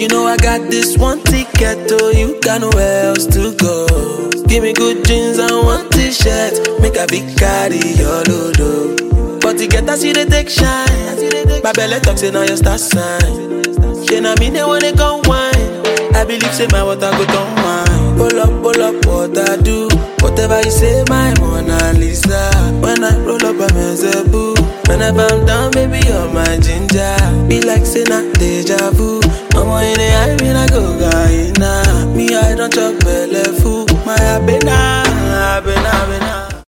You know I got this one ticket, oh, you got nowhere else to go. Give me good jeans and one t-shirt, make a big carry your load, oh. But to get that see they take shine. My belly talks say now your star sign. She na me they wanna go wine. I believe say my water go down wine. Pull up what I do. Whatever you say, my Mona Lisa. When I roll up, I'm a boo. Whenever I'm down, baby, you're my ginger. Be like say not deja vu. I'm in the eye, me I go guy. Me I don't chop belly food. My happiness.